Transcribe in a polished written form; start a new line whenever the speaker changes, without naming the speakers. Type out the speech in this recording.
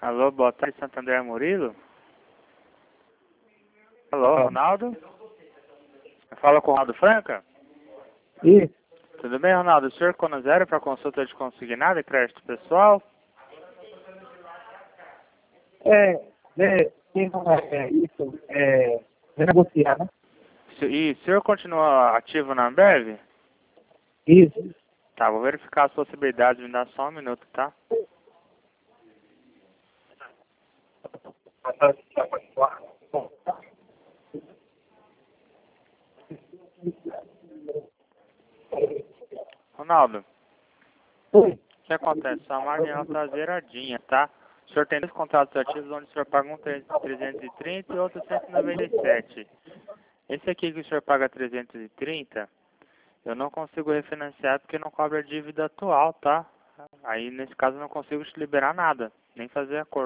Alô, boa tarde, Santo André Murilo. Alô, Ronaldo? Fala com o Ronaldo Franca?
Isso.
Tudo bem, Ronaldo? O senhor quando zero para consulta de consignado e crédito pessoal?
Negociar, né?
E o senhor continua ativo na Ambev?
Isso.
Tá, vou verificar as possibilidades, me dá só um minuto, tá? Ronaldo,
Oi.
o que acontece? Sua margem tá zeradinha, tá? O senhor tem dois contratos ativos onde o senhor paga um 330 e outro 197. Esse aqui que o senhor paga 330, eu não consigo refinanciar porque não cobre a dívida atual, tá? Aí, nesse caso, eu não consigo te liberar nada, nem fazer acordo.